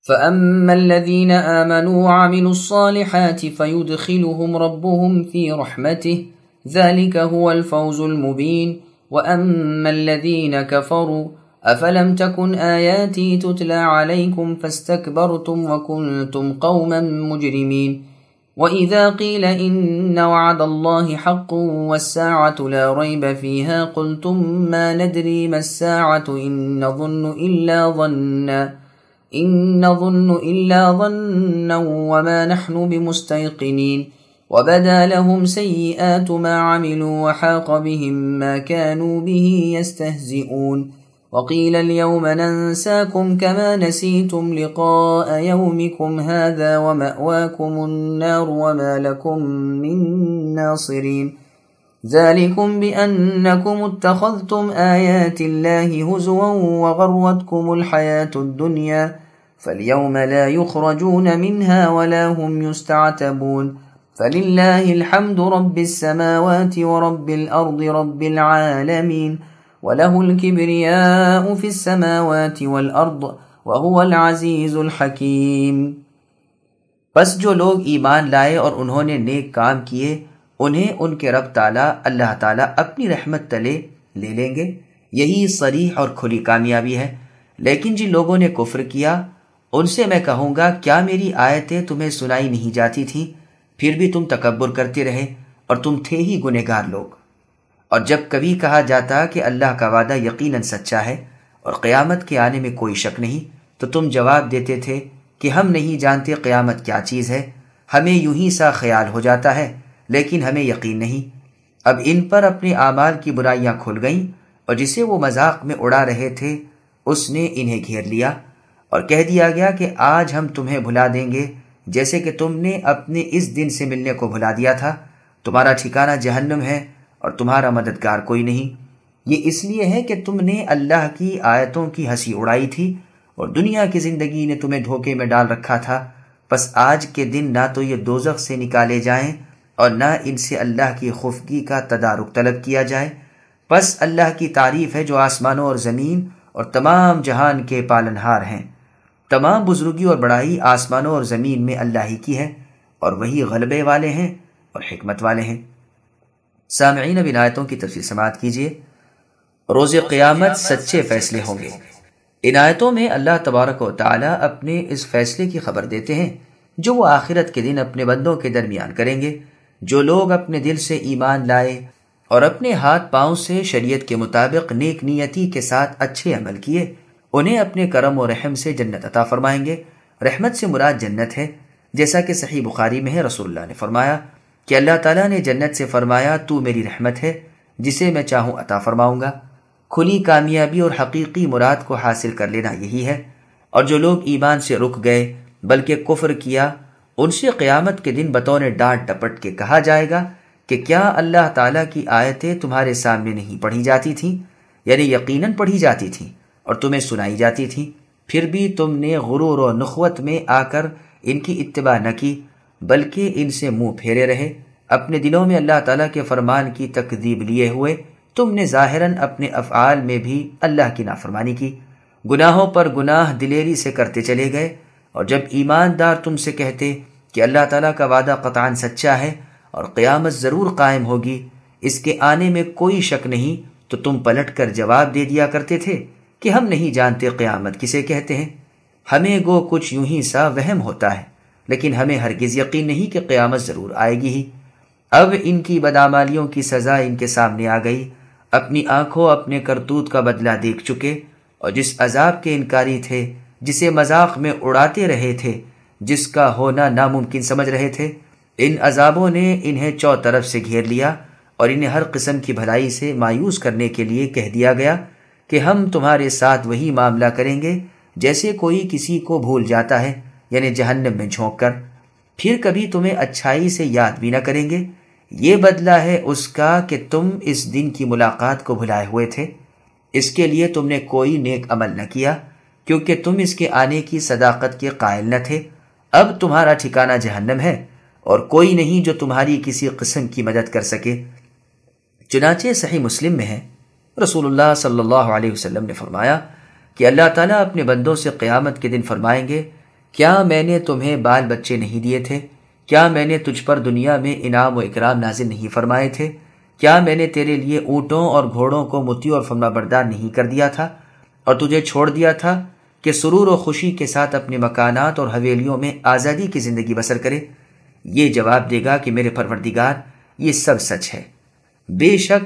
فأما الذين آمنوا وعملوا الصالحات فيدخلهم ربهم في رحمته ذلك هو الفوز المبين وأما الذين كفروا أفلم تكن آياتي تتلى عليكم فاستكبرتم وكنتم قوما مجرمين وإذا قيل إن وعد الله حق والساعة لا ريب فيها قلتم ما ندري ما الساعة إن نظن إلا ظنا وما نحن بمستيقنين وبدا لهم سيئات ما عملوا وحاق بهم ما كانوا به يستهزئون وقيل اليوم ننساكم كما نسيتم لقاء يومكم هذا ومأواكم النار وما لكم من ناصرين ذلكم بأنكم اتخذتم آيات الله هزوا وغرتكم الحياة الدنيا فاليوم لا يخرجون منها ولا هم يستعتبون فلله الحمد رب السماوات ورب الأرض رب العالمين وله الكبرياء في السماوات والأرض وهو العزيز الحكيم۔ پس جو لوگ ایمان لائے اور انہوں نے نیک کام کیے انہیں ان کے رب تعالیٰ اللہ تعالیٰ اپنی رحمت تلے لے لیں گے، یہی صریح اور کھلی کامیابی ہے۔ لیکن جن لوگوں نے کفر کیا ان سے میں کہوں گا کیا میری آیتیں تمہیں سنائی نہیں جاتی تھیں؟ پھر بھی تم تکبر کرتے رہے اور تم تھے ہی گنہگار لوگ۔ اور جب کبھی کہا جاتا کہ اللہ کا وعدہ یقیناً سچا ہے اور قیامت کے آنے میں کوئی شک نہیں، تو تم جواب دیتے تھے کہ ہم نہیں جانتے قیامت کیا چیز ہے، ہمیں یوں ہی سا خیال ہو جاتا ہے لیکن ہمیں یقین نہیں۔ اب ان پر اپنے اعمال کی برائیاں کھل گئیں اور جسے وہ مذاق میں اڑا رہے تھے اس نے انہیں گھیر لیا، اور کہہ دیا گیا کہ آج ہم تمہیں بھلا دیں گے جیسے کہ تم نے اپنے اس دن سے ملنے کو بھلا دیا تھا، تمہارا ٹھکانہ جہنم ہے اور تمہارا مددگار کوئی نہیں۔ یہ اس لیے ہے کہ تم نے اللہ کی آیتوں کی ہنسی اڑائی تھی اور دنیا کی زندگی نے تمہیں دھوکے میں ڈال رکھا تھا، پس آج کے دن نہ تو یہ دوزخ سے نکالے جائیں اور نہ ان سے اللہ کی خفگی کا تدارک طلب کیا جائے۔ پس اللہ کی تعریف ہے جو آسمانوں اور زمین اور تمام جہان کے پالنہار ہیں۔ تمام بزرگی اور بڑائی آسمانوں اور زمین میں اللہ ہی کی ہے، اور وہی غلبے والے ہیں اور حکمت والے ہیں۔ سامعین، اب ان آیتوں کی تفصیل سماعت کیجیے۔ روز قیامت سچے فیصلے ہوں گے۔ ان آیتوں میں اللہ تبارک و تعالیٰ اپنے اس فیصلے کی خبر دیتے ہیں جو وہ آخرت کے دن اپنے بندوں کے درمیان کریں گے۔ جو لوگ اپنے دل سے ایمان لائے اور اپنے ہاتھ پاؤں سے شریعت کے مطابق نیک نیتی کے ساتھ اچھے عمل کیے، انہیں اپنے کرم و رحم سے جنت عطا فرمائیں گے۔ رحمت سے مراد جنت ہے، جیسا کہ صحیح بخاری میں ہے، رسول اللہ نے فرمایا کہ اللہ تعالیٰ نے جنت سے فرمایا تو میری رحمت ہے، جسے میں چاہوں عطا فرماؤں گا۔ کھلی کامیابی اور حقیقی مراد کو حاصل کر لینا یہی ہے۔ اور جو لوگ ایمان سے رک گئے بلکہ کفر کیا، ان سے قیامت کے دن بطور ڈانٹ ڈپٹ کے کہا جائے گا کہ کیا اللہ تعالیٰ کی آیتیں تمہارے سامنے نہیں پڑھی جاتی تھیں؟ یعنی یقیناً پڑھی جاتی تھیں اور تمہیں سنائی جاتی تھیں، پھر بھی تم نے غرور و نخوت میں آ کر ان کی اتباع نہ کی بلکہ ان سے منہ پھیرے رہے۔ اپنے دلوں میں اللہ تعالیٰ کے فرمان کی تکذیب لیے ہوئے تم نے ظاہراً اپنے افعال میں بھی اللہ کی نافرمانی کی، گناہوں پر گناہ دلیری سے کرتے چلے گئے۔ اور جب ایماندار تم سے کہتے کہ اللہ تعالیٰ کا وعدہ قطعاً سچا ہے اور قیامت ضرور قائم ہوگی، اس کے آنے میں کوئی شک نہیں، تو تم پلٹ کر جواب دے دیا کرتے تھے کہ ہم نہیں جانتے قیامت کسے کہتے ہیں، ہمیں گو کچھ یوں ہی سا وہم ہوتا ہے، لیکن ہمیں ہرگز یقین نہیں کہ قیامت ضرور آئے گی ہی۔ اب ان کی بدعمالیوں کی سزا ان کے سامنے آ گئی، اپنی آنکھوں اپنے کرتوت کا بدلہ دیکھ چکے، اور جس عذاب کے انکاری تھے، جسے مذاق میں اڑاتے رہے تھے، جس کا ہونا ناممکن سمجھ رہے تھے، ان عذابوں نے انہیں چوطرف سے گھیر لیا اور انہیں ہر قسم کی بھلائی سے مایوس کرنے کے لیے کہہ دیا گیا کہ ہم تمہارے ساتھ وہی معاملہ کریں گے جیسے کوئی کسی کو بھول جاتا ہے، یعنی جہنم میں جھونک کر، پھر کبھی تمہیں اچھائی سے یاد بھی نہ کریں گے۔ یہ بدلہ ہے اس کا کہ تم اس دن کی ملاقات کو بھلائے ہوئے تھے، اس کے لیے تم نے کوئی نیک عمل نہ کیا کیونکہ تم اس کے آنے کی صداقت کے قائل نہ تھے۔ اب تمہارا ٹھکانہ جہنم ہے اور کوئی نہیں جو تمہاری کسی قسم کی مدد کر سکے۔ چنانچہ صحیح مسلم میں ہے، رسول اللہ صلی اللہ علیہ وسلم نے فرمایا کہ اللہ تعالیٰ اپنے بندوں سے قیامت کے دن فرمائیں گے کیا میں نے تمہیں بال بچے نہیں دیے تھے؟ کیا میں نے تجھ پر دنیا میں انعام و اکرام نازل نہیں فرمائے تھے؟ کیا میں نے تیرے لیے اونٹوں اور گھوڑوں کو مطیع اور فرما بردار نہیں کر دیا تھا اور تجھے چھوڑ دیا تھا کہ سرور و خوشی کے ساتھ اپنے مکانات اور حویلیوں میں آزادی کی زندگی بسر کرے؟ یہ جواب دے گا کہ میرے پروردگار، یہ سب سچ ہے، بے شک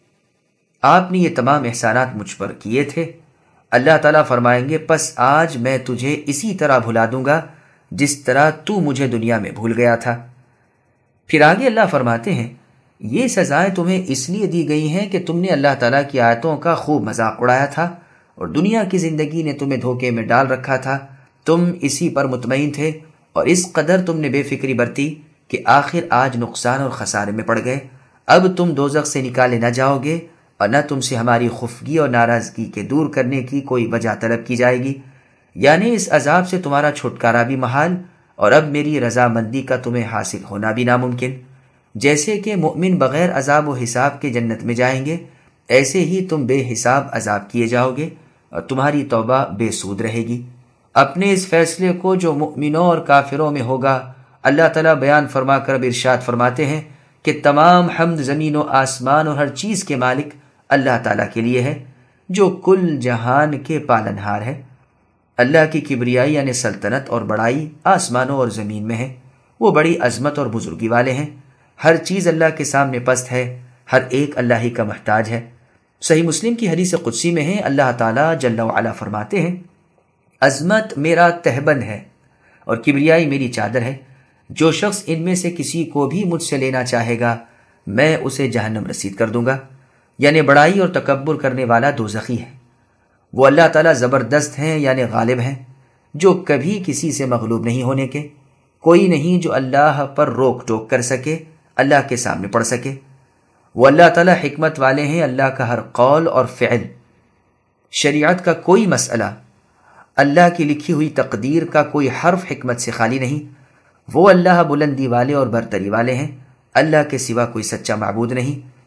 آپ نے یہ تمام احسانات مجھ پر کیے تھے۔ اللہ تعالیٰ فرمائیں گے پس آج میں تجھے اسی طرح بھلا دوں گا جس طرح تو مجھے دنیا میں بھول گیا تھا۔ پھر آگے اللہ فرماتے ہیں یہ سزائیں تمہیں اس لیے دی گئی ہیں کہ تم نے اللہ تعالیٰ کی آیتوں کا خوب مذاق اڑایا تھا اور دنیا کی زندگی نے تمہیں دھوکے میں ڈال رکھا تھا، تم اسی پر مطمئن تھے اور اس قدر تم نے بے فکری برتی کہ آخر آج نقصان اور خسارے میں پڑ گئے۔ اب تم دوزخ سے نکالے نہ جاؤ گے اور نہ تم سے ہماری خفگی اور ناراضگی کے دور کرنے کی کوئی وجہ طلب کی جائے گی، یعنی اس عذاب سے تمہارا چھٹکارا بھی محال اور اب میری رضامندی کا تمہیں حاصل ہونا بھی ناممکن۔ جیسے کہ مؤمن بغیر عذاب و حساب کے جنت میں جائیں گے، ایسے ہی تم بے حساب عذاب کیے جاؤ گے اور تمہاری توبہ بے سود رہے گی۔ اپنے اس فیصلے کو جو مؤمنوں اور کافروں میں ہوگا اللہ تعالیٰ بیان فرما کر اب ارشاد فرماتے ہیں کہ تمام حمد زمین و آسمان اور ہر چیز کے مالک اللہ تعالیٰ کے لیے ہے جو کل جہان کے پالنہار ہے۔ اللہ کی کبریائی یعنی سلطنت اور بڑائی آسمانوں اور زمین میں ہے، وہ بڑی عظمت اور بزرگی والے ہیں۔ ہر چیز اللہ کے سامنے پست ہے، ہر ایک اللہ ہی کا محتاج ہے۔ صحیح مسلم کی حدیث قدسی میں ہے اللہ تعالیٰ جل وعلا فرماتے ہیں عظمت میرا تہبند ہے اور کبریائی میری چادر ہے، جو شخص ان میں سے کسی کو بھی مجھ سے لینا چاہے گا میں اسے جہنم رسید کر دوں گا، یعنی بڑائی اور تکبر کرنے والا دوزخی ہے۔ وہ اللہ تعالیٰ زبردست ہیں یعنی غالب ہیں، جو کبھی کسی سے مغلوب نہیں ہونے کے، کوئی نہیں جو اللہ پر روک ٹوک کر سکے، اللہ کے سامنے پڑ سکے۔ وہ اللہ تعالیٰ حکمت والے ہیں، اللہ کا ہر قول اور فعل، شریعت کا کوئی مسئلہ، اللہ کی لکھی ہوئی تقدیر کا کوئی حرف حکمت سے خالی نہیں۔ وہ اللہ بلندی والے اور برتری والے ہیں، اللہ کے سوا کوئی سچا معبود نہیں۔